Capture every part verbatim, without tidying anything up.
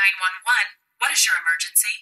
nine one one. What is your emergency?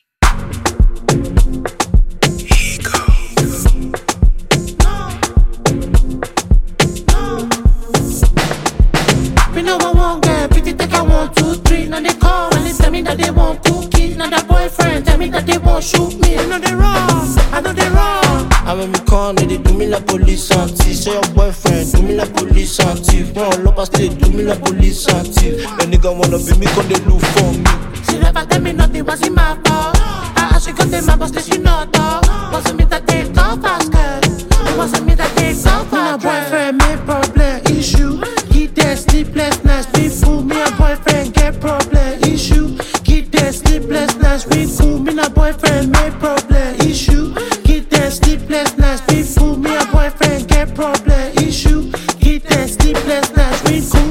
Me know I won't get pretty, take I one, two, three. Now they call and they tell me that they want cookie. Now that boyfriend tell me that they won't shoot me. I know they wrong, I know they wrong. And when me call, they do me like police and thief. Say your boyfriend do me like police and thief. One look past they do me like police and thief. A nigga wanna be me, come they look for me. She never tell me nothing was in my fault. I ask she got them my boss, that she not talk. Wasn't me that they go fast, girl. It wasn't me that they go fast. My boyfriend made problem issue. Sleepless nights, we fool. Me and boyfriend get problem issue. Get that sleepless nights, we cool. Me and boyfriend make problem issue. Get that sleepless nights, we fool. Me and boyfriend get problem issue. Get that sleepless nights, we cool.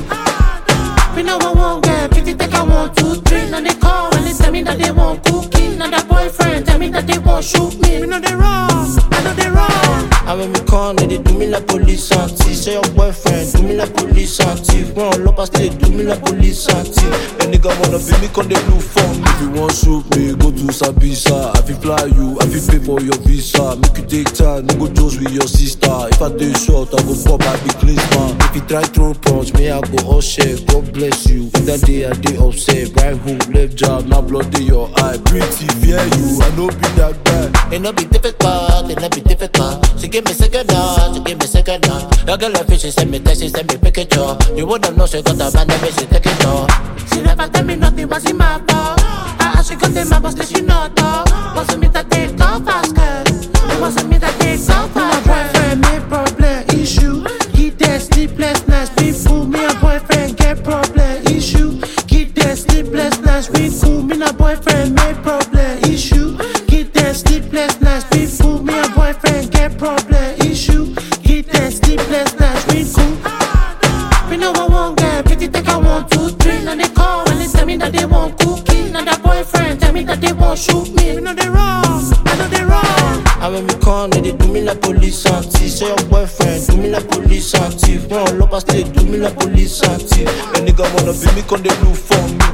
Me know I won't get pretty, take I one, two, three. Now they call and they tell me that they want cookie. Now that boyfriend tell me that they won't shoot me. Me know they wrong, I know they wrong. And when me call, they do me like police and thief. Say your boyfriend do me like police and thief. One look past they do me like police and thief. A nigga wanna be me, come they look for me. If you want shoot me, go to Sabisa. I fi fly you, I fi pay for your visa. Make you take time, no go just with your sister. If I do short, I go pop, I be clean man. If you try throw punch, me I go all shake. God bless you. That day I day upset. Right hook, left jab, now blood in your eye. Pretty fear you, I know be that guy. It no be difficult, it no be difficult. She give me second dog, she give me second dog. Your girl a fish, she send me text, she send me picture. You wouldn't know she got a man, that she take it off. She never tell me nothing was in my fault. I ask she got them my boss, that she not talk. Wasn't me that they go fast, girl. It wasn't me that they go fast. My boyfriend made problem issue. He dead sleepless nights, we fool. Me and boyfriend get problem issue. He dead sleepless nights, we cool. Me and boyfriend made problem issue. He dead sleepless nights, we fool. Me and boyfriend get problem issue. He dead sleepless nights, we cool. Me know I won't get pretty, take I one, two, three. Now they call and they tell me that they want cookie. Now that boyfriend tell me that they won't shoot me. Me know they wrong, I know they wrong. And when me call, they do me like police and thief. Say your boyfriend do me like police and thief. One look past they do me like police and thief. A nigga wanna be me, come they look for me.